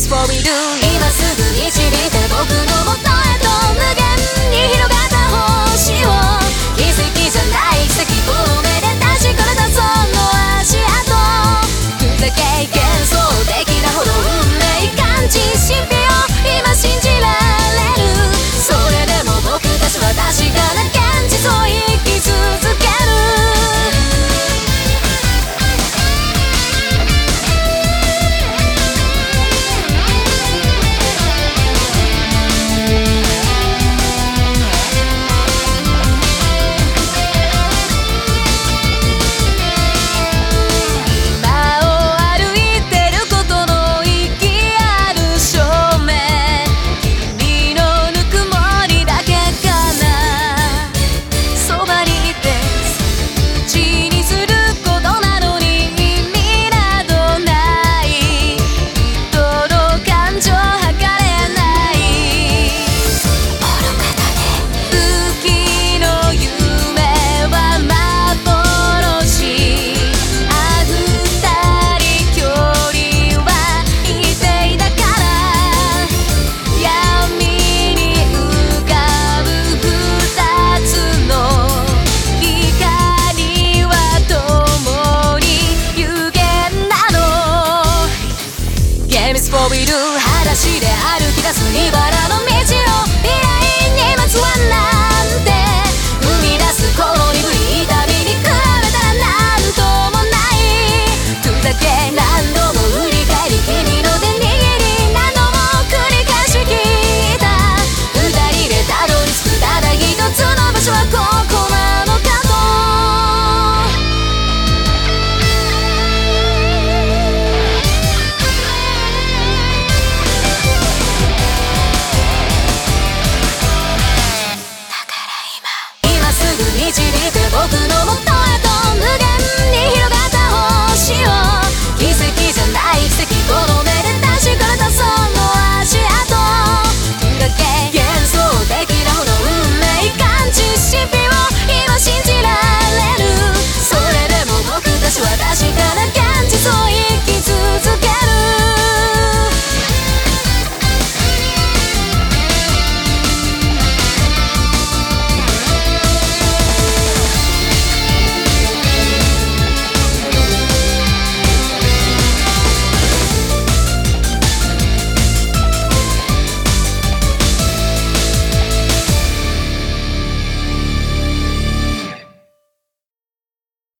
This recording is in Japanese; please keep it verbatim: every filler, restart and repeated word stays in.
for we do 今すぐ導いて僕の元へと無限に広がった星を奇跡じゃない奇跡をめでたしこれたその足跡ふざけ幻想的なほど運命感じ神秘を今信じられるそれでも僕たちは確かな現実を生き続けるfor we do 裸足で歩き出す茨の道